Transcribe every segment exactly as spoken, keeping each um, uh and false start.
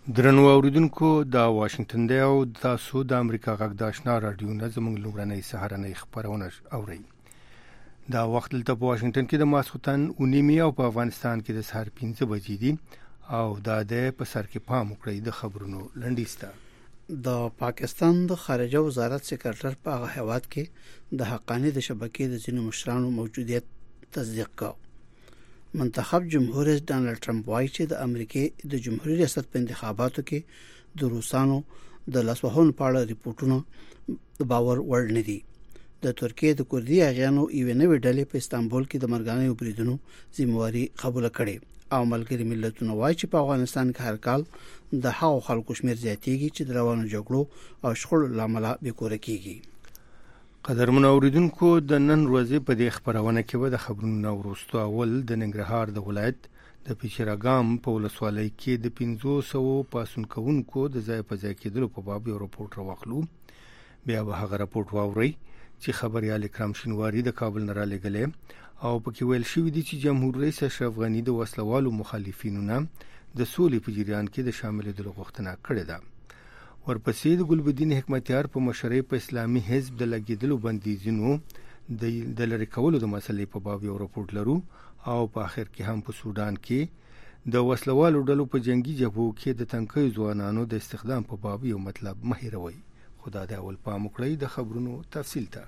درنو اوریدونکو د واشنگټن دی او تاسو د امریکا غږ د آشنا رادیو نه زموږ لومړنۍ سهارنۍ خبرونه اورئ. دا وخت دلته په واشنگټن کې د ماسختن اونیمي او په افغانستان کې د سهار پنځه بجې دي او دا د په سر کې پام وکړئ د خبرونو لنډیسته. د پاکستان د خارجه وزارت سکرټر په هغه هیواد کې د حقانی د شبکې د ځینو مشرانو موجودیت تصدیق کړ. منتخب جمهور رئیس ډانلډ ټرمپ وایي چې د امریکای د جمهوریت ریاست په انتخاباتو کې د روسانو د لاسوهنو په اړه ریپورتونه د باور وړ نه دي. د ترکیه د کوردي اغیانو یو نوې ډلې په استانبول کې د مرګانې بریدونو ذمہواری قبول کړې او ملګری ملتونو وایي چې په افغانستان کې هر کال د هغو خلکو شمیر زیاتېږي چې د روانو جګړو او شخړو لامل به کور کېږي. قدرمن اوریدونکو د نن ورځې په دې خبرونه کې به د خبرونو وروسته اول د ننګرهار د ولایت د پیچراګام په ولسوالۍ کې د پنځه سوه پاسون کوونکو د ځای په ځای کېدلو په باب یو راپورټ راوخلو. بیا به هغه راپورټ واورئ چې خبريال اکرام شینواری د کابل نه را لګلې او پکې ویل شوی دی چې جمهور رئیس اشرف غنی د وسلوالو مخالفینو نه د سولې په جریان کې د شاملېدلو غوښتنه کړې ده. ورپسې د ګلبدین حکمتیار په مشرۍ په اسلامي حزب د لګیدلو بندیزونو د لری کولو د مسلې په باب یو راپورټ لرو او په اخر کې هم په سودان کې د وسلوالو ډلو په جنگي جبهو کې د تنکۍ ځوانانو د استخدام په باب یو مطلب مهیروي. خدا دې اول پام وکړئ د خبرونو تفصیل ته.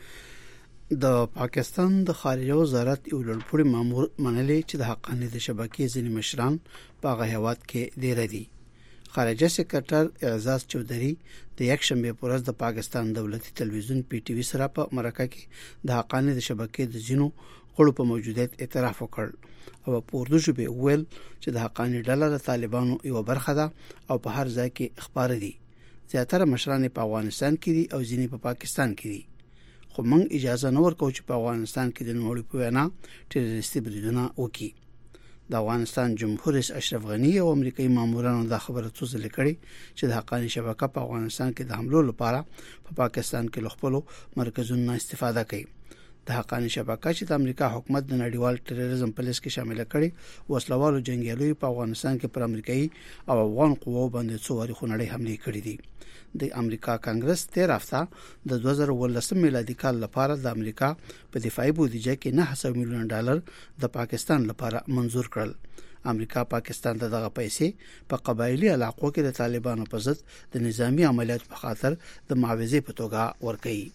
د پاکستان د خارجه وزارت یو لوړپوړی مامور منلې چې د حقانی د شبکې ځینې مشران په هغه هیواد کې ډیر دي. خارجه سکرټر اعزاز چودھری د یک شنبه پر ورځ د پاکستان دولتي تلویزیون پی ټی وی سره په مرکه کې د حقانی د شبکې د ځینو غړو په موجودیت اعتراف وکړ او په اردو ژبه ویل چې د حقانی ډله د طالبانو یو برخه ده او په هر ځای کې خبر دي. زیاتره مشران په افغانستان کې دي او ځینې په پاکستان کې دي. خو موږ اجازه نه ورکوو چې په افغانستان کې د نوړو په وینا ټیرریستي بریدونه وکړي. د افغانستان جمهور رئیس اشرف غنی او امریکایي مامورانو د خبره توزل کړي چې د حقانی شبکه په افغانستان کې د حملو لپاره په پا پاکستان کې لخپلو مرکزونو استفاده کوي. د حقانی شبکه چې د امریکا حکومت د نړیوال ټیرریزم په لیست کې شامل کړي وسلوالو جنگیالو په افغانستان کې پر امریکایي او افغان قوو باندې څو واري خونړۍ حملې کړې دي. د امریکا کانګرس تیر هفته د دوه زره ولسم میلادي کال لپاره د امریکا په دفاعي بودیجه کې نه سوه میلیون ډالر د پاکستان لپاره منزور کړل. امریکا پاکستان ته دغه پیسې په قبایلی علاقو کې د طالبانو په ضد د نظامی عملیاتو په خاطر د معاوضې په توګه ورکړي.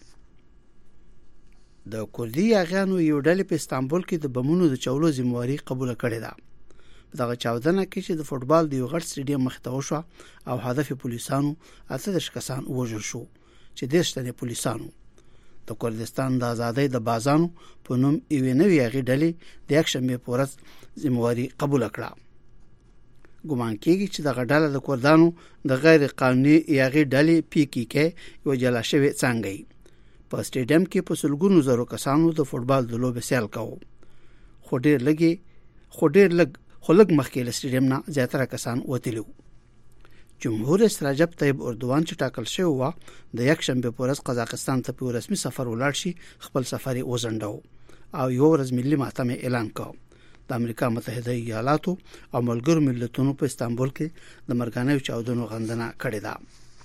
د کوردي اغیانو یو ډلې په استانبول کې د بمونو د چولو ذمہواری قبول کړې ده. په دغه چاودنه کې چې د فوټبال د یو غټ سټیډیم مخ ته وشو او هدف پولیسانو اته دېرش کسان وژل شو چې دېرش تنه پولیسانو د کردستان د ازادۍ د بازانو په نوم یو نوې هغې ډلې د یک شنبې په ورځ ذمہواری قبول کړه. ګومان کېږي چې دغه ډله د کردانو د غیر قانوني هغې ډلې پی کی کې یو جلا شوې څانګه په سټیډیم کې په سلګونو زرو کسانو د فوټبال د لوبې سیال کاوه. خو ډېر لږ خو ډېر لږ خو لږ مخکې له سټیډیم نه زیاتره کسان وتلي وو. جمهور رئیس رجب طیب اردوان چې ټاکل شوی و د یک شنبه په ورځ قزاقستان ته په رسمي سفر ولاړ شي خپل سفر یې وځنډاو او یو ورځ ملي ماتم اعلان کړ. د امریکا متحده ایالاتو او ملګرو ملتونو په استانبول کې د مرګانه چاودنو غندنه کړې ده.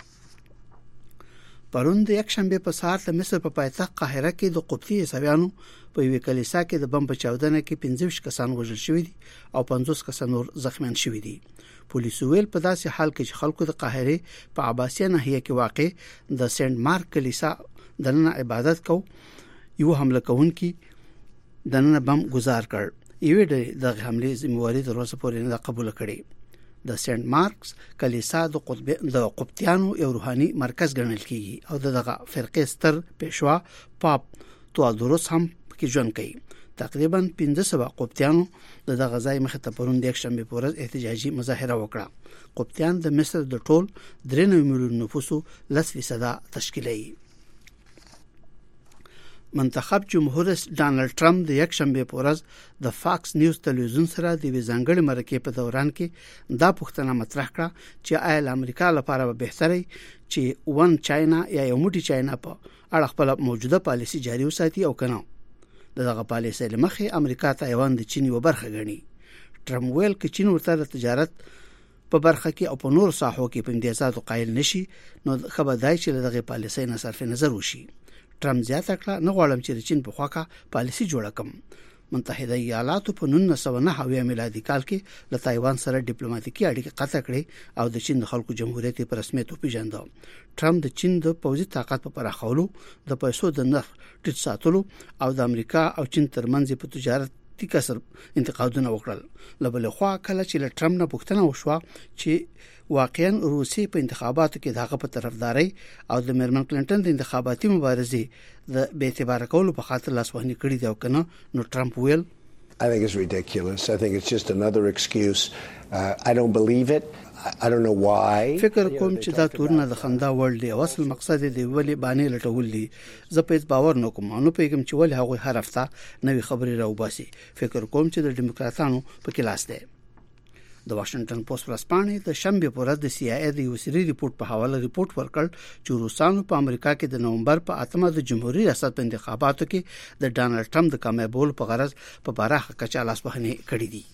پرون د یک شنبه په سهار د مصر په پایتخت قاهره کې د قبطي عیسویانو په یوه کلیسا کې د بم په چاودنه کې پنځه کسان وژل شوي دي او پنځوس کسان نور زخمیان شوي دي. پولیسو ویل په داسې حال کې چې خلکو د قاهره په عباسیه ناحیه کې واقع د سنت مارک کلیسا دننه عبادت کو یو حمله کوونکی دننه بم گزار کړ. یوه د حمله ذمہواری تر اوسه پورې نه قبول کړي. د سنت مارکس کلیسا د قطب د قبطیانو یو روحاني مرکز ګڼل کیږي او دغه فرقې ستر پېشوا پاپ توادروس هم کې ژوند کوي. تقریبا پنځه سوه قبطیانو د دغه ځای مخ ته پرون د یک شنبه په ورځ احتجاجي مظاهره وکړه. قبطیان د مصر د ټول درې نوي میلیون نفوسو لس فیصده تشکیلوي. منتخب جمهور رئیس ډانلډ ټرمپ د یک شنبه په ورځ د فاکس نیوز تلویزیون سره د ځانګړي مرکې په دوران کې دا پوښتنه مطرح کړه چې آیا د امریکا لپاره به بهتري چې ون چاینا یا یو موټی چاینا په اړه خپل موجوده پالیسي جاري وساتي او کنه. دغه پالیسي لمخې امریکا تایوان د چین یو برخه ګڼي. ټرمپ ویل چې چین ورته د تجارت په برخه کې او په نور ساحو کې په امتیازاتو قایل نشي نو خبردای چې دغه پالیسۍ نه صرف نظر وشي. ټرمپ زیاته کړه نه غواړم چې چین په خواکه پالیسي جوړه کړم. متحده ایالاتو په نولس سوه نهه اویا میلادي کال کې له تایوان سره ډیپلوماټیکي اړیکې قطع کړې او د چین د خلکو جمهوریت په رسمیت وپیژنده. ټرمپ د چین د پوځي طاقت په پراخولو، د پیسو د نرخ ټیټ ساتلو او د امریکا او چین ترمنځ په تجارت کسر انتقادونه وکړل. لبل خو کله چې له ټرمپ نه پوښتنه وشوه چې واقعا روسي په انتخاباتو کې دغه په طرفداري او د میرمن کلینټن د انتخاباتي مبارزې د بې اعتبار کولو په خاطر لاسوهني کړې دی او کنه نو ټرمپ ویل I think it's ridiculous. I think it's just another excuse. Uh, I don't believe it. I don't know why. فکر کوم چې دا تورونه د خندا وړ دي او اصل مقصد دی ولی باندې لټول دي. زه په باور نه کوم نو پیغام چې ولې هغه هر هفته نوې خبري راوباسي. فکر کوم چې د دیموکراتانو په کلاس دی. د واشنگټن پوسټ ورځپاڼې د شنبه په ورځ د سی آی ای د یو سری ریپورت په حواله ریپورت ورکړ چې روسانو په امریکا کې د نومبر په اتمه د جمهوریت ریاست په انتخاباتو کې د ډانلډ ټرمپ د کامیابولو په غرض په بارخه کچا لاسوهنه کړې دي.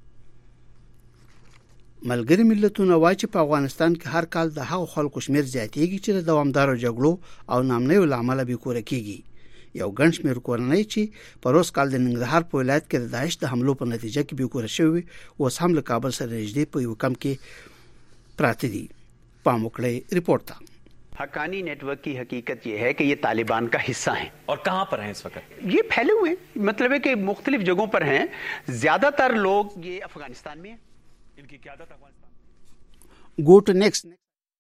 ملګری ملتونه وايي چې په افغانستان کې هر کال د هغو خلکو شمیر زیاتېږي چې د دوامدار جګړو او نامنیو لامل به کور کېږي. یو ګڼ شمیر کورنۍ چې په روز کال د ننګرهار په ولایت کې د داعش د حملو په نتیجه کې به کور شوی اوس هم له کابل سره نږدې په یو کم کې پراته دي. پاموکړې ریپورت تا Haqqani network की हकीकत यह है कि ये तालिबान का हिस्सा हैं और कहां पर हैं इस वक्त? ये फैले हुए हैं, मतलब है कि मुख्तलिफ जगहों पर हैं. ज्यादातर लोग ये अफगानिस्तान में हैं. इनकी क़यादत Afghanistan. Go to next.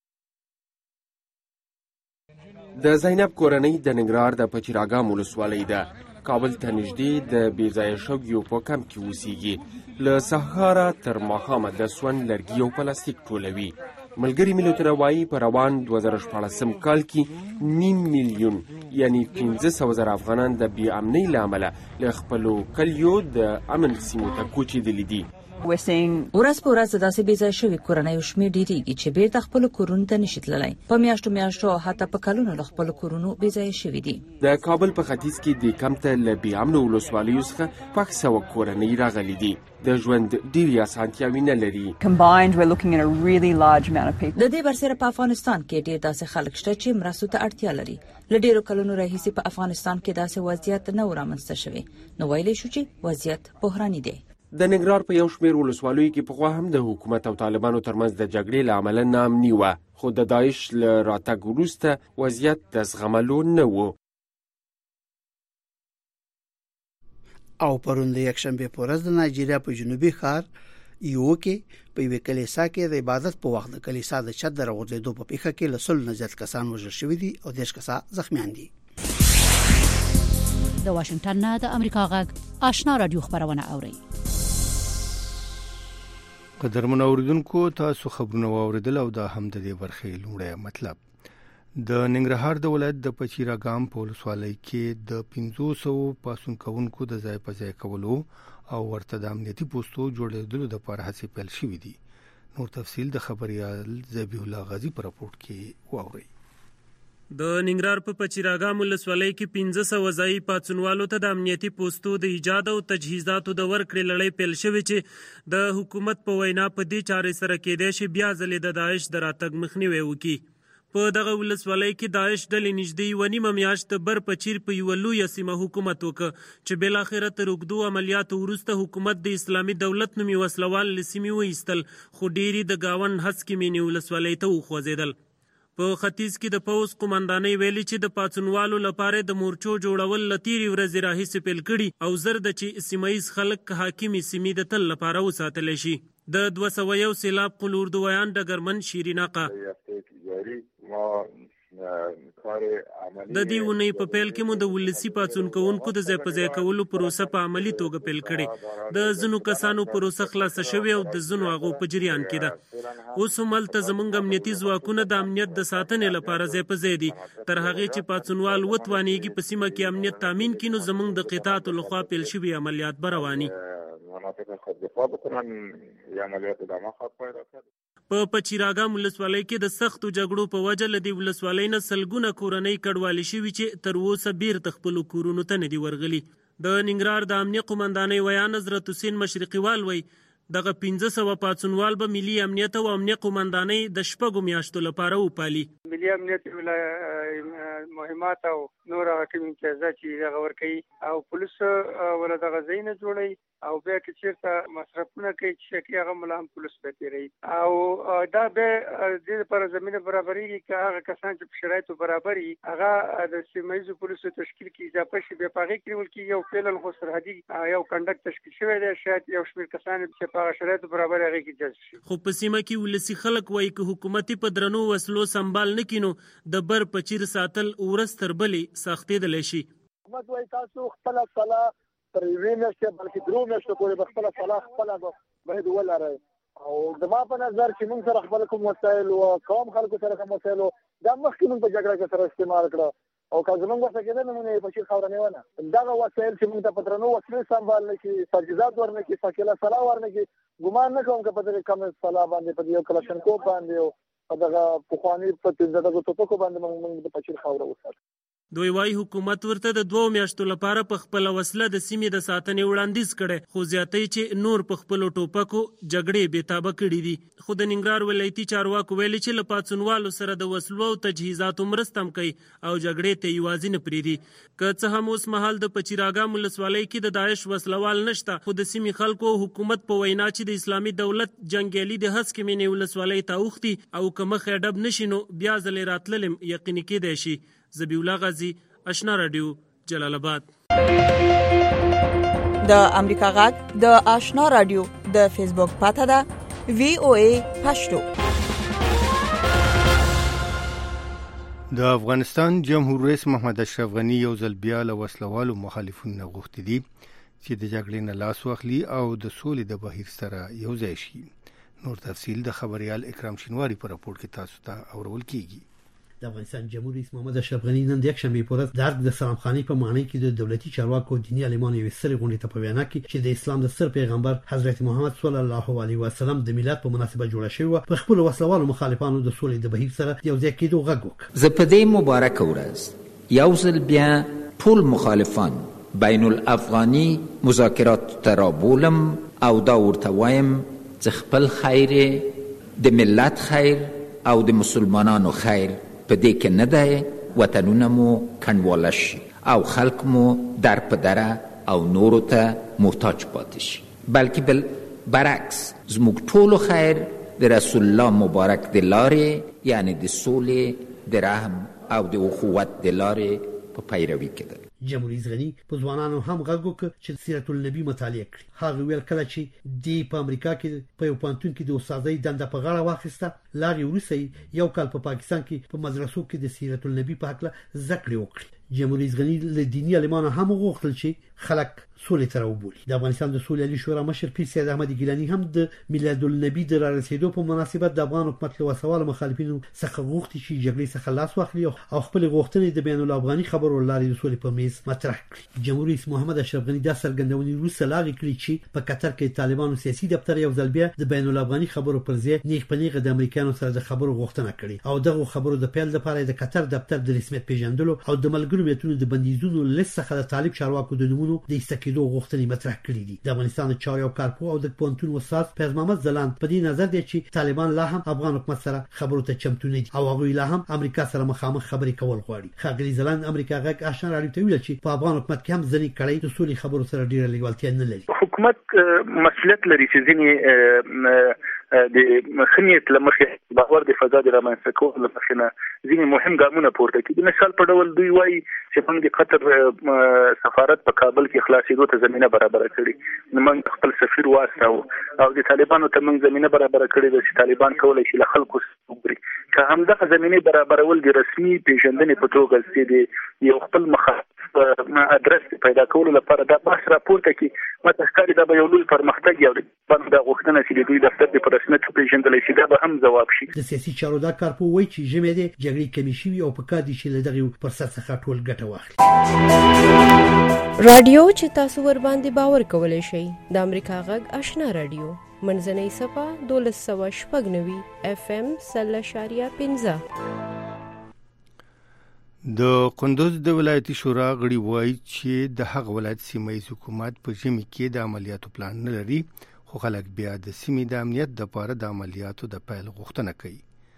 د زینب کورنۍ د ننګرهار د پچیراګام ولسوالۍ ده. کابل ته نږدې د بیځایه شویو په کمپ کې اوسېږي. له سهاره تر ماښامه د سون لرګي او پلاستیک ټولوي. ملګري ملتونه وایي په روان دوه زره شپاړسم کال کې نیم میلیون یعنی پنځه سوه زره افغانان د بې امنۍ له امله له خپلو کلیو د امن سیمو ته کوچېدلي دي. ورځ په ورځ داسې بې ځایه شوي کورنیو شمېر ډېرېږي چې بیرته خپلو کورونو ته نشي تللی. په میاشتو میاشتو او حتی په کلونو له خپلو کورونو بې ځایه شوي دي. د کابل په ختیځ کې د کمپ ته له بې امنو ولسوالیو څخه شپږ سوه کورنۍ راغلي دي. د ژوند ډېرې اسانتیاوې نه لري. د دې برسره په افغانستان کې ډېر داسې خلک شته چې مرستو ته اړتیا لري. له ډېرو کلونو راهیسې په افغانستان کې داسې وضعیت نه و رامنځته شوی. نو ویلی شو چې وضعیت بحراني دی. د ننګرهار په یو شمېر ولسوالیو کې پخوا هم د حکومت او طالبانو ترمنځ د جګړې له امله ناامني وه، خو د داعش له راتګ وروسته وضعیت د زغملو نه و. او پرون د یکشنبې په ورځ د نایجیریا په جنوبي ښار یو کې په یوه کلیسا کې د عبادت په وخت د کلیسا د چت د راغورځېدو په پیښه کې له سلو نه زیات کسان وژل شوي دي او دېرش کسان زخمیان دي. د واشنگټن نه د امریکا غږ آشنا رادیو خبرونه اوري. قدرمن اوریدونکو تاسو خبرونه واوریدل او دا هم د دې برخې لومړی مطلب. د ننګرهار د ولایت د پچیراګام په ولسوالۍ کې د پنځو سوو پاسون کوونکو د ځای په ځای کولو او ورته د امنیتي پوستو جوړېدلو دپاره هڅې پیل شوي دي. نور تفصیل د خبریال ذبیح الله غازي په راپورټ کې واورئ. د ننګرهار په پچیراګام ولسوالۍ کې پنځه سوه ځایي پاڅونوالو ته د امنیتي پوستو د ایجاد او تجهیزاتو د ورکړې لړۍ پیل شوې چې د حکومت په وینا په دې چارې سره کېدای شي بیا ځلې د داعش د راتګ مخنیوی وکړي. په دغه ولسوالۍ کې داعش ډلې نږدې یوه نیمه میاشت بر پچیر په یوه لویه سیمه حکومت وکړ چې بالاخره تر اوږدو عملیاتو وروسته حکومت د اسلامي دولت نومي وسلوال له سیمې وایستل، خو ډېرې د گاونډ هسکې مینې ولسوالۍ ته وخوځېدل. په ختیځ کې د پوځ قومندانۍ ویلي چې د پاڅونوالو لپاره د مورچو جوړول له تېرې ورځې راهیسې پیل کړي او زر ده چې سیمه ییز خلک حاکمې سیمې د تل لپاره وساتلی شي. د دوه سوه یو سیلاب قلوردویان ډګرمن شیرین آقا د دې اونۍ په پیل کې مو د ولسي پاڅون کوونکو د ځای په ځای کولو پروسه په عملي توګه پیل کړې. د ځینو کسانو پروسه خلاصه شوې او د ځینو هغو په جریان کې ده. اوس هم هلته زموږ امنیتي ځواکونه د امنیت د ساتنې لپاره ځای په ځای دي. تر هغې چې پاڅونوال وتوانېږي په سیمه کې امنیت تامین کړي نو زموږ د قطاعاتو لخوا پیل شوي عملیات به رواني. په پچیراګام ولسوالۍ کې د سختو جګړو په وجه له دې ولسوالۍ نه سلګونه کورنۍ کډوالې شوي چې تر اوسه بیرته خپلو کورونو ته نه دي ورغلي. د ننګرهار د امنیه قومندانۍ ویان حضرت حسین مشرقیوال وایي دغه پنځه سوه پاڅونوال به ملي امنیت او امنیه قومندانۍ د شپږو میاشتو لپاره وپالي. ملي امنیت مهمات او نور حکیم امتیازات چې دغه ورکوي او پولیس ولا دغه ځای نه جوړوي او بیا که چېرته مصرفونه کوي چې کې هغه ملا هم پولیس به تېروي او دا به د دې لپاره زمینه برابرېږي که هغه کسان چې په شرایطو برابر وي هغه د سیمه ییزو پولیسو تشکیل کې اضافه شي بیا په هغې کې نیول کېږي او فعلا خو سرحدي یو کنډک تشکیل شوی دی شاید یو شمېر کسان چې په هغه شرایطو برابر هغې کې جذب شي. خو په سیمه کې ولسي خلک وایي که حکومتي په درنو وسلو سنبال نه کړي نو د بر په چیر ساتل ورځ تر بلې سختېدلی شي. حکومت وایي تاسو خپله سلا تر یوې میاشتې بلکې درو میاشتو پورې به خپله سلا خپله باید ولرئ او زما په نظر چې موږ سره خپل کوم وسایل او قوم خلکو سره کوم وسایل دا مخکې موږ په جګړه کې سره استعمال کړه او که زموږ ورته کېدل نو موږ په چیر خاوره نیونه دغه وسایل چې موږ ته په درنو وسلې سنبال نه کړي تجهیزات ورنه کړي ساکله سلا ورنه کړي ګمان نه کوم که په دغې کم سلا باندې په یو کلاشنکوف باندې او په دغه پخواني په پنځه دغو ټوپکو باندې موږ د پچیر خاوره وساتو. دوی وايي حکومت ورته د دوو میاشتو لپاره په خپله وسله د سیمې د ساتنې وړاندیز کړی خو زیاتوي چې نور په خپلو ټوپکو جګړې بېتابه کړي دي. خو د ننګرهار ولایتي چارواکو ویلي چې له پاڅونوالو سره د وسلو او تجهیزاتو مرسته هم کوي او جګړې ته یوازې نه پرېږدي. که څه هم اوس مهال د پچیراګام ولسوالۍ کې د داعش وسلوال نشته خو د سیمې خلکو او حکومت په وینا چې د اسلامي دولت جنګیالي د هسکې مینې ولسوالۍ ته اوښتي او که مخې ډب نشي نو بیا ځلې راتلل یقیني کېدی شي. ذبیح الله غازی، آشنا رادیو، جلال آباد. د امریکا غږ د آشنا رادیو د فیسبوک پاته ده وی او ای پښتو. د افغانستان جمهور رئیس محمد اشرف غنی یو ځل بیا له وسلوالو مخالفینو غوښتي دي چې د جګړې نه لاس واخلي او د سولې د بهیر سره یو ځای شي. نور تفصیل د خبريال اکرام شینواری په راپور کې تاسو ته اورول کیږي. د افغانستان جمهور رئیس محمد اشرف غنی نن د یک شنبه په ورځ د ارګ د سلام خاني په معنی کې د دولتي چارواکو دینی عالمانو یو سری غونډه ته په وینا کې چې د اسلام د سر پیغمبر حضرت محمد صلی الله علیه وسلم د میلاد په مناسبت جوړه شوی په خپل وسلوالو مخالفانو د سولې د بهیر سره یو ځای کېدو غږ وکړ. زه په دې مبارک ورځ یو ځل بیا ټول مخالفان بین الافغاني مذاکرات ترابولم او دا ورته وایم چې خپل خیر د ملت خیر او د مسلمانانو خیر په دې کې نه دی وطنونه مو کنډواله شي او خلک مو در په دره او نورو ته محتاج پاتې شي بلکې بل برعکس زموږ ټولو خیر د رسول الله مبارک د لارې یعنی د سولې د رحم او د اخوت د لارې په پیروي کې ده. جمهور رئیس غنی په ځوانانو هم غږ وکړ چې سیرت النبی مطالعه کړي. هغه ویل کله چې دی په امریکا کې په یو پوهنتون کې د استادۍ دنده په غاړه واخیسته لارې وروسته یو کال په پاکستان کې په مدرسو کې د سیرت النبی په هکله زده کړې وکړي. جمهور رئیس غنی له دینی عالمانو هم وغوښتل چې خلک سولې ته راوبولي. د افغانستان د سولې علي شورا مشر پیر سید احمد ګیلاني هم د میلاد النبی د رارسېدو په مناسبت د افغان حکومت له وسوالو مخالفینو څخه غوښتي چې جګړې څخه لاس واخلي او خپل غوښتنې د بین الافغاني خبرو لارې د سولې په میز مطرح کړي. جمهور رئیس محمد اشرف غنی دا څرګندونې وروسته لاغې کړې چې په قطر کې طالبانو سیاسي دفتر یو ځل بیا د بین الافغاني خبرو پر ځای نیغ په نیغه د امریکایانو سره د خبرو غوښتنه کړې او دغه خبرو د پیل لپاره د قطر دفتر د رسمیت پیژندلو او د ملګرو ملتونو د بندیزونو لیست څخه د طالب چارواکو د نمونو د ایستکېدو غوښتنې مطرح کړې دي. د افغانستان چارو او کارپو او د پونتون استاد پیاز محمد زلاند په دې نظر دی چې طالبان لا هم افغان حکومت سره خبرو ته چمتو نه دي او هغه لا هم امریکا سره مخامخ خبرې کول غواړي. خاغلی زلاند امریکا غږ آشنا رادیو ته ویل چې په افغان حکومت کې هم ځنې کړي د سولې خبرو سره ډیره لیوالتیا نه لري. حکومت مسؤلیت لري چې ځینې د خنیت لمخې باور د فضا د رامنځته کولو لپاره نه ځینې مهم ګامونه پورته کړي. مثال په ډول دوی وایي چې موږ د قطر سفارت په کابل کې خلاصېدو ته زمینه برابره کړي. موږ خپل سفیر واستاو او د طالبانو ته موږ زمینه برابره کړې ده چې طالبان کولی شي له خلکو وګوري. که همدغه زمینې برابرول د رسمي پیژندنې په توګه چې د یو خپل مخالف ادرس پیدا کولو لپاره دا بحث راپورته کړي ماته ښکاري دا به یو لوی پرمختګ یا د غوښتنه چې د دوی دفتر د په رسمیت وپېژندلی شي دا به هم ځواب شي. د سیاسي چارو دا کارپو وایي چې ژمې دی جګړې کمې شوي او په کار دي چې له دغې فرصت څخه ټول ګټه واخلي. راډیو چې تاسو ورباندې باور کولی شئ د امریکا غږ آشنا راډیو منځنۍ صفحه دولس سوه شپږ نوي اف ام سل اشاریه پنځه. د کندوز د ولایتي شورا غړي وایي چې د هغه ولایت سیمه ییز حکومت په ژمي کې د عملیاتو پلان نه لري خو خلک بیا د سیمې د امنیت دپاره د عملیاتو د پیل غوښتنه کوي.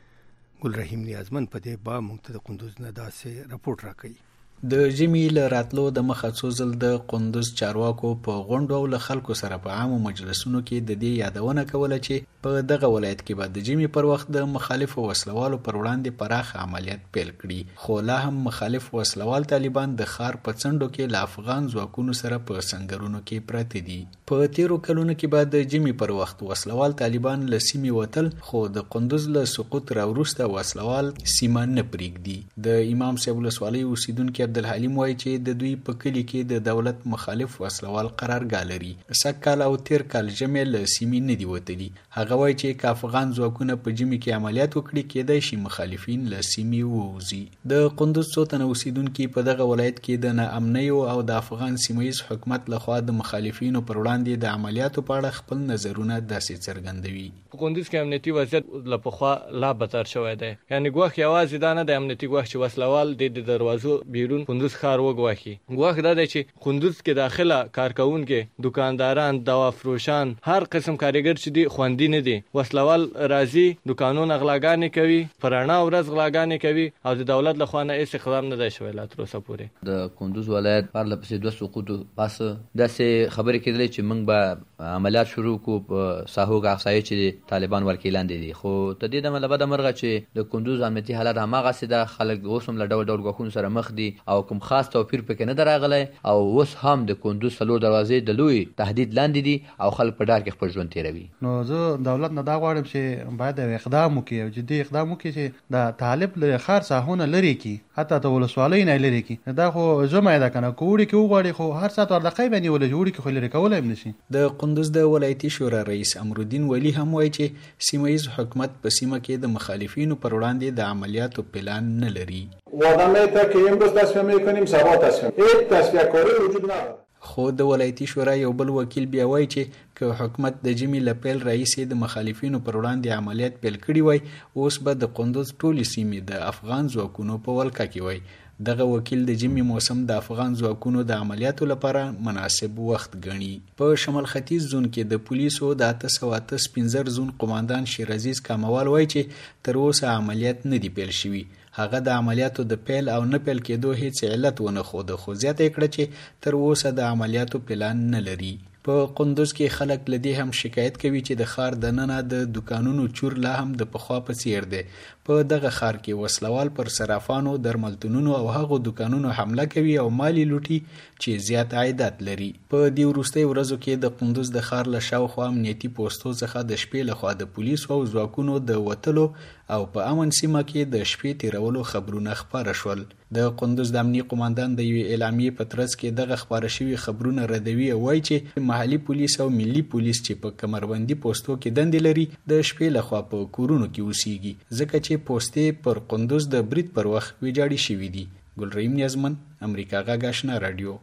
ګل رحیم نیازمن په دې باب موږ ته د کندوز نه داسې راپورټ راکوي. د ژمي له راتلو د مخه څو ځل د کندوز چارواکو په غونډو او له خلکو سره په عامو مجلسونو کې د دې یادونه کوله چې په دغه ولایت کې به د ژمي پر وخت د مخالفو وسلوالو پر وړاندې پراخ عملیات پیل کړي، خو لا هم مخالف وسلوال طالبان د ښار په څنډو کې له افغان ځواکونو سره په سنګرونو کې پراته دي. په تیرو کلونو کې به د ژمي پر وخت وسلوال طالبان له سیمې وتل، خو د کندوز له سقوط راوروسته وسلوال سیمه نه پرېږدي. د امام صاحب ولسوالۍ اوسیدونکي عبدالحلیم وایي چې د دوی په کلي کې د دولت مخالف وسلوال قرارګاه لري. سږ کال او تیر کال ژمی له سیمې نه دي وتلي. هغه وایي چې که افغان ځواکونه په ژمي کې عملیات وکړي کېدای شي مخالفین له سیمې ووځي. د کندوز څو تنه اوسیدونکي په دغه ولایت کې د ناامنیو او د افغان سیمهییز حکومت لخوا د مخالفینو پر وړاندې د عملیاتو په اړه خپل نظرونه داسې څرګندوي. په کندوز کې امنیتي وضعیت له پخوا لا بدتر شوی دی. یعنې ګواښ یوازې دا نه دی امنیتي ګواښ چې وسلوال د دروازو بیرون کندوز ښار وګواښي. ګواښ دا دی چې کندوز کې داخله کارکوونکي، دکانداران، دوا فروشان، هر قسم کارګر چې دي خوندي نه دي. وسلوال راځي، دکانونه غلاګانې کوي، په رڼا ورځ غلاګانې کوي او د دولت له خوا نه هېڅ اقدام نه دی شوی لا تر اوسه پورې. د کندوز ولایت پرله پسې دوه سقوطو پس داسې خبرې کېدلې چې موږ به عملیات شروع کړو په ساحو افسایي چې طالبان ورکې لاندې دي، خو تر دې دمه له بده مرغه چې د کندوز امنیتي حالت هماغسې ده. خلک اوس هم له ډول ډول ګواښونو سره مخ دي او کوم خاص توپیر پکې نه دی راغلی او اوس هم د کندوز څلور دروازې د لوی تهدید لاندې دي او خلک په ډار کې خپل ژوند تېروي. نو زه دولت نه دا غواړم چې باید اقدام وکړي او جدي اقدام وکړي چې د طالب له ښار ساحونه لرې کړي، حتی د ولسوالۍ نه لرې کړي. دا خو ژمی ده که نه، که اوړي کې وغواړي خو هر ساعت ورلقی به نیولی چې اوړي کې خو لرې کولی هم نه شي. د کندوز د ولایتي شورا رئیس امرالدین ولی هم وایي چې سیمهییز حکومت په سیمه کې د مخالفینو پر وړاندې د عملیاتو پلان نه لري. وعده میده که امروز تصفیه میکنیم سبا تصفیه هیچ تصفیه کاری وجود نداره. خو د ولایتي شورا یو بل وکیل بیا وایي چې که حکومت د ژمي له پیل راهیسې د مخالفینو پر وړاندې عملیات پیل کړي وای اوس به د کندوز ټولې سیمې د افغان ځواکونو په ولکه کې وای. دغه وکیل د ژمي موسم د افغان ځواکونو د عملیاتو لپاره مناسب وخت ګڼي. په شمال ختیځ زون کې د پولیسو د اته سوه اته سپنځر زون قماندان شیرعزیز کاموال وایي چې تر اوسه عملیات نه دي پیل شوي. هغه د عملیاتو د پیل او نه پیل کېدو هیڅ علت ونه ښوده، خو زیاته یې کړه چې تر اوسه د عملیاتو پلان نه لري. په کندوز کې خلک له دې هم شکایت کوي چې د ښار دننه د دکانونو چور لا هم د پخوا په څیر دی. په دغه ښار کې وسلوال پر صرافانو، درملتونونو او هغو دکانونو حمله کوي او مالی لوټي چې زیات عایدات لري. په دې وروستۍ ورځو کې د کندوز د ښار له شاوخوا امنیتي پوستو څخه د شپې لخوا د پولیسو او ځواکونو د وتلو او په امن سیمه کې د شپې تیرولو خبرونه خپاره شول. د کندوز د امنیتي قماندان د یوې اعلامیې په ترڅ کې دغه خپاره شوي خبرونه ردوي او وایي چې محلي پولیس او ملي پولیس چې په کمربندي پوستو کې دندې لري د شپې لخوا په کورونو کې اوسېږي، ځکه چې پوستې پر کندوز د برید پر وخت ویجاړې شوي دي. ګلرحیم نیازمن، امریکا غږ آشنا رادیو.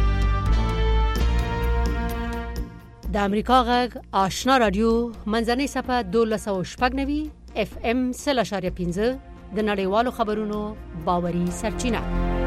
د امریکا غږ آشنا رادیو منځنۍ صفحه دولس سوه شپږ نوي اف ام سل اشاریه پنځه د نړیوالو خبرونو باوري سرچینه.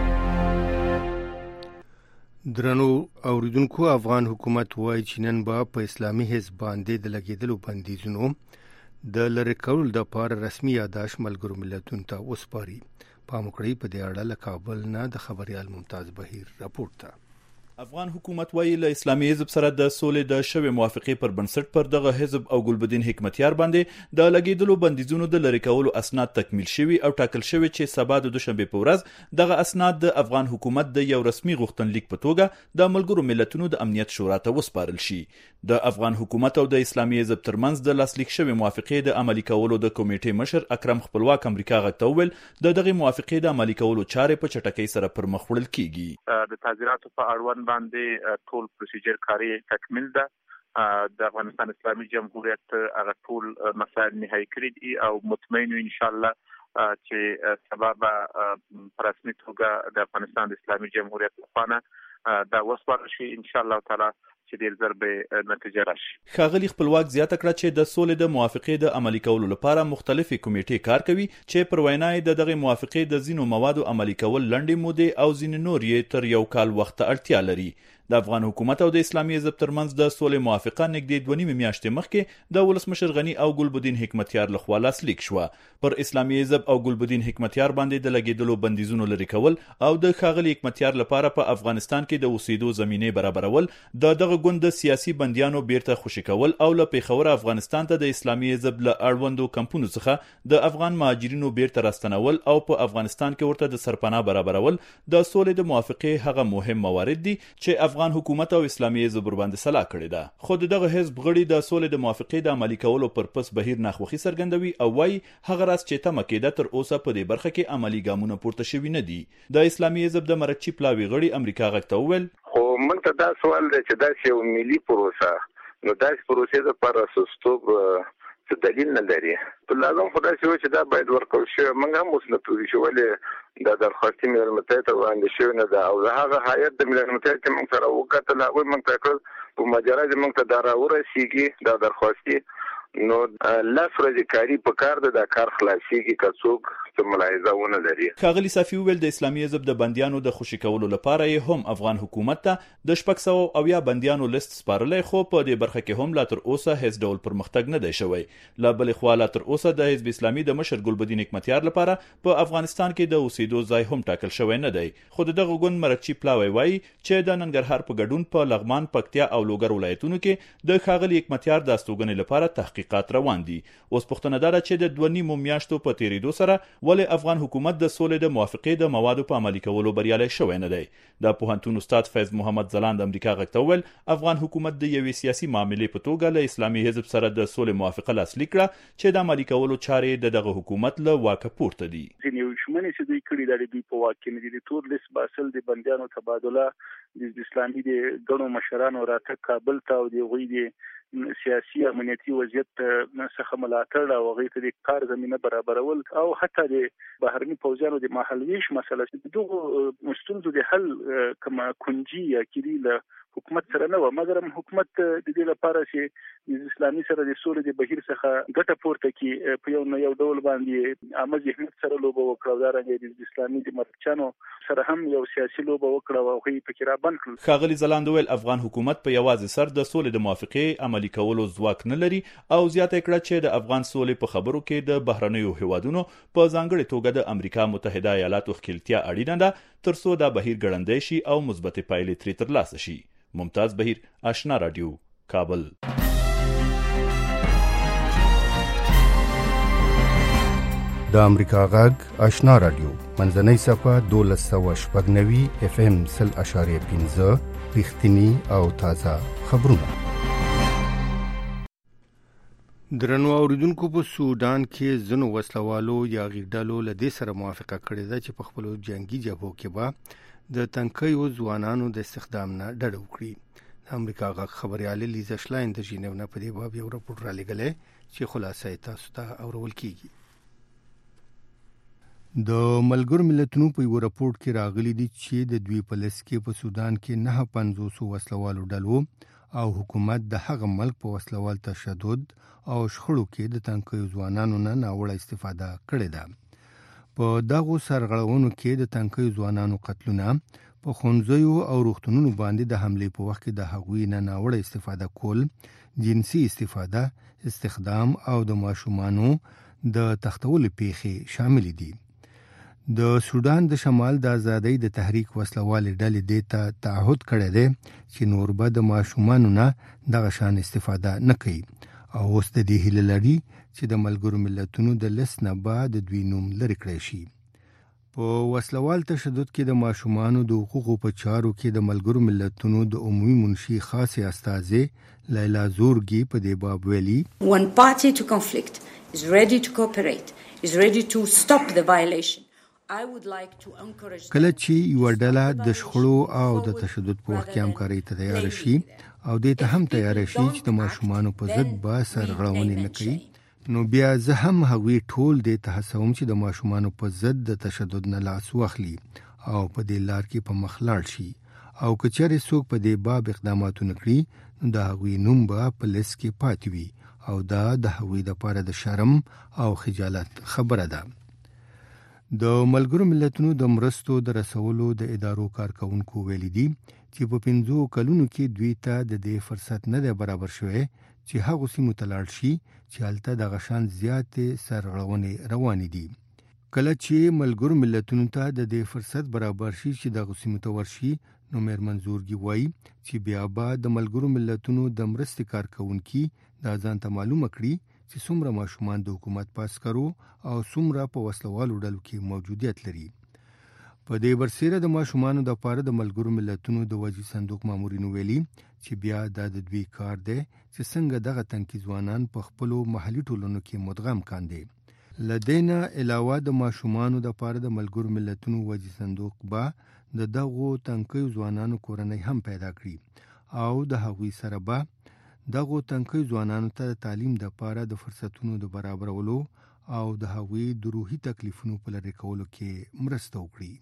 درنو اوریدونکو، افغان حکومت وایي چې نن به په اسلامي حزب باندې د لګېدلو بندیزونو د لرې کولو لپاره رسمي یاداش ملګرو ملتونو ته وسپاري. پام وکړئ په دې اړه له کابل نه د خبریال ممتاز بهیر راپورټ ته. افغان حکومت وایي له اسلامي حزب سره د سولې د شوې موافقې پر بنسټ پر دغه حزب او ګلبدین حکمتیار باندې د لګیدلو بندیزونو د لری کولو اسناد تکمیل شوي او ټاکل شوي چې سبا د دوشنبه په ورځ دغه اسناد د افغان حکومت د یو رسمي غوښتنلیک په توګه د ملګرو ملتونو د امنیت شورا ته وسپارل شي. د افغان حکومت او د اسلامي حزب ترمنځ د لاسلیک شوي موافقې د عملي کولو د کمیټې مشر اکرم خپلواک امریکا غږ ته وویل د دغه موافقې د عملي کولو چارې په چټکۍ سره پر مخ وړل کیږي. د تعزیراتو په اړوند باندې ټول پروسیجر کاری تکمیل ده. د افغانستان اسلامي جمهوریت هغه ټول مسایل نهایی کړي دي او مطمئن ان شاء الله چې سبب په رسمي توګه د افغانستان اسلامي جمهوریت لپاره دا وسپارل شي ان شاء الله تعالی چې ډیر ضرب نتیجه راشي. ښاغلي خپلواک زیاته کړه چې د سولې د موافقې د عملي کولو لپاره مختلفې کمیټې کار کوي چې پر وینا یې د دغه موافقې د ځینو موادو عملي کول لنډې مودې او ځینې نور یې تر یو کال وخت اړتیا لري. د افغان حکومت او د اسلامي حزب ترمنځ د سولې موافقه نږدې دوه نیمې میاشتې مخکې د ولسمشر غنی او ګلبدین حکمتیار لخوا لاسلیک شوه. پر اسلامي حزب او ګلبدین حکمتیار باندې د لګیدلو بندیزونو لري کول او د ښاغلي حکمتیار لپاره په افغانستان کې د اوسېدو زمینه برابرول، د دغه ګوند د سیاسي بندیانو بیرته خوشي کول او له پیښور افغانستان ته د اسلامي حزب له اړوندو کمپونو څخه د افغان مهاجرینو بیرته راستنول او په افغانستان کې ورته د سرپناه برابرول د سولې د موافقې هغه مهم موارد دي چې افغان حکومت او اسلامي حزب باندې سلا کړې ده. خو دغه حزب غړي د سولې د موافقې د عملي کولو پر پس بهیر ناخوخي څرګندوي او وايي هغه راز چې تمه کېده تر اوسه په دې برخه کې عملي ګامونه پورته شوي نه دي. د اسلامي حزب د مرکچی پلاوي غړي امریکا غږ ته وویل خو موږ ته دا سوال دی چې دا یو ملي پروسه نو دا پروسه د پر اساستوب څه دلیل نه لري. په لازم خدای شو چې دا باید ورکول شي. موږ هم اوس نه پوهیږو چې ولې دا درخواست ملل متحد ته وړاندې شوی نه ده او هغه هیئت د ملل متحد چې موږ سره وکتل هغوی موږ ته کړل په مجرا چې موږ ته دا راورسېږي دا درخواستي نو لاس ورځې کاري په کار ده دا کار خلاصېږي که څوک څه ملاحظه ونه لري. ښاغلي صافي وویل د اسلامي حزب د بندیانو د خوشي کولو لپاره یې هم افغان حکومت ته د شپږ سوه اویا بندیانو لیست سپارلی، خو په دې برخه کې هم لا تر اوسه هیڅ ډول پرمختګ نه دی شوی. له بلې خوا لا تر اوسه د حزب اسلامي د مشر ګلبدین حکمتیار لپاره په افغانستان کې د اوسېدو ځای هم ټاکل شوی نه دی. خو د دغه ګوند مرکچی پلاوی وایي چې د ننګرهار په ګډون په لغمان، پکتیا او لوګر ولایتونو کې د ښاغلي حکمتیار د استوګنې لپاره تحقیقات روان دي. اوس پوښتنه دا ده چې د دوه نیمو میاشتو په تیریدو سره ولې افغان حکومت د سولې د موافقې د موادو په عملي کولو بریالی شوی نه دی. د پوهنتون استاد فیض محمد ځلاند امریکا غږ ته وویل افغان حکومت د یوې سیاسي معاملې په توګه له اسلامي حزب سره د سولې موافقه لاسلیک کړه چې د عملي کولو چارې د دغه حکومت له واکه پورته دي. ځینې شمنې چې دوی کړي دا دوی په واک کې نه دي. د تور لیست باسل د بندیانو تبادله د اسلامي د ګڼو مشرانو راتګ کابل ته او د هغوی د سیاسي امنیتي وضعیت څخه ملاتړ او هغوی ته د کار زمینه برابرول او حتی د بهرني پوځیانو د مهالویش مسله چې دغو ستونزو د حل کومه کنجي یا کلي له حکومت سره نه و، مګر حکومت د دې لپاره چې د اسلامي سره د سولې د بهیر څخه ګټه پورته کړي په یو نه یو ډول باندې عامه ذهنیت سره لوبه وکړه او دارنګه د اسلامي د مرچانو سره هم یو سیاسي لوبه وکړه او هغوی پکې رابند کړل. ښاغلي ځلاند وویل افغان حکومت په یوازې سر د سولې د موافقې عملي کولو ځواک نه لري او زیاته کړه چې د افغان سولې په خبرو کې د بهرنیو هیوادونو په ځانګړې توګه د امریکا متحده ایالاتو ښکیلتیا اړینه ده ترڅو دا بهیر ګړندی شي او مثبتې پایلې ترې ترلاسه شي. ممتاز بهیر، آشنا رادیو، کابل. د امریکا غږ آشنا رادیو منځنۍ صفه دولس سوه شپږ نوي اف ام سل اشاریه پنځه رښتینی او تازه خبرونه. درنو اوریدونکو په سودان کې ځینو وسلوالو یا غیرډالو له دې سره موافقه کړې ده چې په خپلو جنگي جبهو کې به د تنکیو ځوانانو د استخدام نه ډډه وکړي. د امریکا غږ خبرياله لیزا شلاین د ژینیو نه په دې باب یو راپور را لېږلی چې خلاصه یې تاسو ته اورول کیږي. د ملګرو ملتونو په یو راپور کې راغلي دي چې د دوی په لس کې په سودان کې نه پنځوس وسلوالو ډلو او حکومت د هغه ملک په وسلوال تشدد او شخړو کې د تنکیو ځوانانو نه ناوړه استفاده کړې ده. په دغو سرغړونو کې د تنکیو ځوانانو قتلونه، په ښوونځیو او روغتونونو باندې د حملې په وخت کې د هغوی نه ناوړه استفاده کول، جنسي استفاده، استخدام او د ماشومانو د تختولو پیښې شامل دي. د سودان د شمال د ازادۍ د تحریک وسلوالې ډلې دې ته تعهد کړی دی چې نور به د ماشومانو نه دغه شان استفاده نه کوي او اوس د دې هیله لري چې د ملګرو ملتونو د لیست نه بعد د دوی نوم لرې کړی شي. په وسلوال تشدد کې د ماشومانو د حقوقو په چارو کې د ملګرو ملتونو د عمومي منشي خاصه استازې لیلا زورګي په دې باب ویلي One party to conflict is ready to cooperate, is ready to stop the violation. کله چې یو ډله د شخړو او د تشدد په وخت کې همکاري ته تیار شي او دې ته هم تیار شي چې د ماشومانو په ضد به سرغړونې نه کوي، نو بیا زه هم هغوی ټول دې ته هڅوم چې د ماشومانو په ضد د تشدد نه لاس واخلي او په دې لار کې په مخ لاړ شي او کچره څوک په دې باب اقدامات نکړي نو د هغوی نوم به په لیست کې پاتې وي او دا د هغوی لپاره د شرم او خجالت خبره ده. د ملګرو ملتونو د مرستو د رسولو د ادارو کارکونکو ویلي دي چې په پنځو کلونو کې دوی ته د دې فرصت نه دی برابر شوی چې هغه سیمو ته لاړ شي چې هلته د غشان زیاتې سرغړونې روانې دي. کله چې ملګرو ملتونو ته د دې فرصت برابر شي چې د غسیمو ته ورشي نو میر منظورګي وایي چې بیا به د ملګرو ملتونو د مرستې کارکونکي دا ځان ته معلومه کړي چې څومره ماشومان د حکومت په عسکرو او څومره په وسلوالو ډلو کې موجودیت لري. په دې برسېره د ماشومانو د پاره د ملګرو ملتونو د وجې صندوق مامورینو ویلي چې بیا دا د دوی کار دی چې څنګه دغه تنکي ځوانان په خپلو محلي ټولنو کې مدغم کاندي. لدینا علاوه د ماشومانو د پاره د ملګرو ملتونو وجې صندوق با د دغو تنکي ځوانانو کورنۍ هم پیدا کړي او د هغوی سره به دغو تنکي ځوانانو ته تعلیم د پاره د فرصتونو د برابرولو او د هغوی د روحي تکلیفونو په لرې کولو کې مرسته وکړي.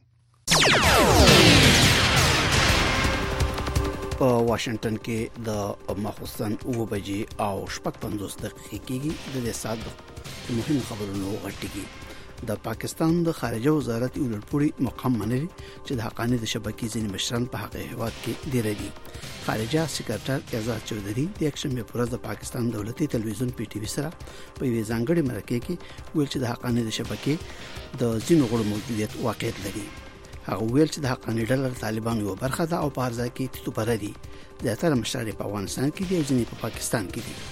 په واشنگټن کې د ماخوستن اوه بجې او شپږ پنځوس دقیقې کېږي. د دې ساعت مهم خبرونو غټیږي. د پاکستان د خارجه وزارت یو لړپوړي مقام منلي چې د حقاني د شبکې ځینې مشران په هغه هیواد کې ډیر دي. خارجه سکرټر اعزاز چودھری د یکشنبه پر ورځ د پاکستان دولتي تلویزیون پی ټي وی سره په یوه ځانګړي مرکه کې ویل چې د حقاني د شبکې د ځینو غړو موجودیت واقعیت لري. هغه ویل چې د حقاني ډله طالبانو یو برخه ده او په هر ځای کې تیتو پر دي. زیاتره مشران په افغانستان کې دي او ځینې په پاکستان کې دي.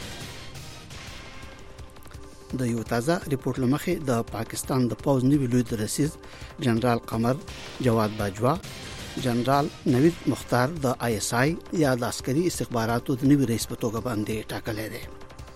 د یو تازه ریپورت لمخې د پاکستان د پوز نوی لوی رئیس جنرال قمر جواد باجوا جنرال نوید مختار د آی اس آی یا د عسکري استخباراتو د نوی رئیس په توګه باندې ټاکل دی.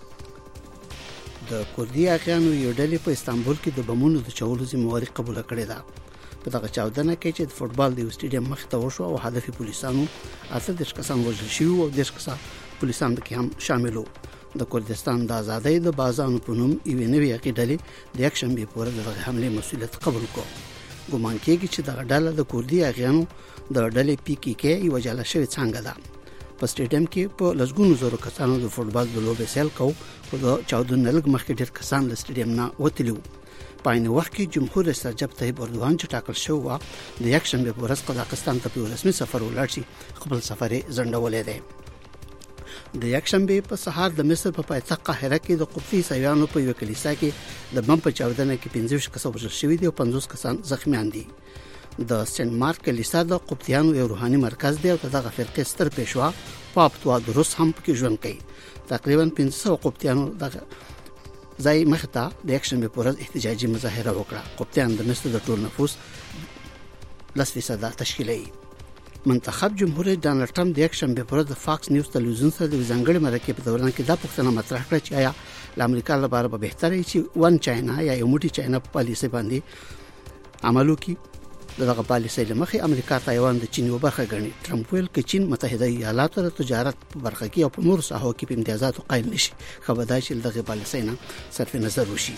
د کوردي اخیانو یو ډلې په استانبول کې د بمونو د چولو ذمہواری قبول کړې ده. په دغه چاودنه کې چې د فوتبال د سټیډیم مخ ته وشو او هدف پولیسانو اته د کسان وژل شوي او د کسان پولیسان کې هم شامل وو. د کردستان د آزادۍ د بازانو په نوم یوې نوې عقیدې د یکشنبه په ورځ د حمله مسؤلیت قبول کړ. ګومان کېږي چې دغه ډله د کوردي اغیانو د ډلې پی کې کې یو جلا شوی څنګه ده. په سټیډیم کې په لږګونو زرو کسانو د فوتبال د لوبې سیل کو او د چاودنې لږ مخکې ډېر کسان له سټیډیم نه وتلي وو. په عین وخت کې جمهور رئیس رجب طیب اردوغان چې ټاکل شو و د یکشنبه په ورځ قزاقستان ته په رسمي سفر ولاړ شي خپل سفر ځنډولې دی. د یکشنبه په سهار د مصر په پایتخت قاهره کې د قبطي عیسایانو په یو کلیسا کې د بم په چاودنه کې پنځه کسان وژل شوي دي او پنځوس کسان زخمیان دي. د سنت مارک کلیسا د قبطیانو یو روحاني مرکز دی او دغه فرقې ستر پیشوا پاپ توادروس هم پکې ژوند کوي. تقریبا پنځه سوه قبطیانو دغه ځای مخته د یکشنبه په ورځ احتجاجي مظاهره وکړه. قبطیان د مصر د ټول نفوس لس فیصده تشکیلوي. منتخب جمهور ډانلډ ټرمپ د یکشنبه په ورځ د فاکس نیوز تلویزیون سره د ځانګړي مرکې په دوران کې دا پوښتنه مطرح کړه چې آیا د امریکا لپاره به بهتره وي چې ون چاینا یا یو موټی چاینا په پالیسي باندې عمل وکړي. دغه پالیسي لمخې امریکا تایوان د چین یو برخه ګڼي. ټرمپ ویل چې چین متحده ایالاتو سره تجارت په برخه کې او په نورو ساحو کې په امتیازاتو قایل نشي. خبردار چې دغه پالیسي نه صرف نظر وشي.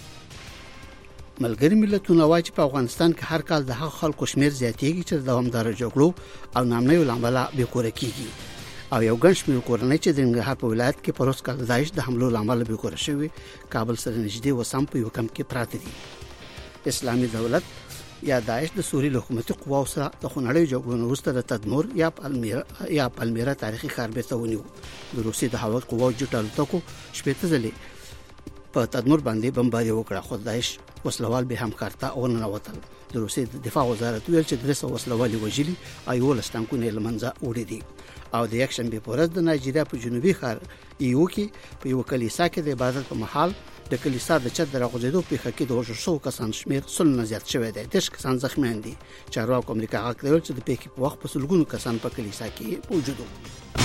ملګری ملتونه وايي چې په افغانستان کې هر کال د هغو خلکو شمیر زیاتېږي چې د دوامدار جګړو او نامنیو لامل به کور کېږي او یو ګڼ شمېر کورنۍ چې د ننګرهار په ولایت کې پروس کال داعش د حملو لامل به کور شوی کابل سره نږدې وسم په یو کم کې پراته دي. اسلامي دولت یا داعش د سوري حکومتي قواو سره د خونړیو جګړو وروسته د تدمر یا پالمیرا یا پالمیرا تاریخي ښار به ونیو. د روسي د هوا قواو جټالو تکو شپږ ځلې په تدمر باندې بمباري وکړه خو داعش وسلوال به هم کارتا او نه وتل. د روسي د دفاع وزارت ویل چې درې سوه وسلوال وژلي ایو لستانکونه لمنځه وړي دي. او د یکشنبه په ورځ د نایجیریا په جنوبي ښار ایو کې په یو کلیسا کې د عبادت په محل د کلیسا د چت درغځېدو په خکې د وژل شوو کسان شمیر سل نه زیات شوی دی. دېرش کسان زخمیان دي. چارواکو امریکا غاښ کړل چې د پیښې په وخت په سلګونو کسان په کلیسا کې موجود وو.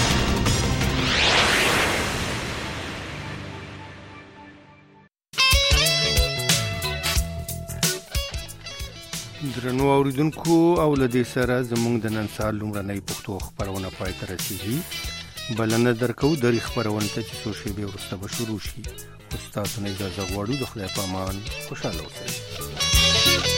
درنو اوریدونکو او لدې سره زموږ د نن سهار لومړنۍ پښتو خبرونه پای ته رسیږي. بلنه درکو د خبرونه ته چې څو شېبې وروسته به شروع شي. تاسو نه اجازه غواړو. د خدای په امان خوشاله اوسئ.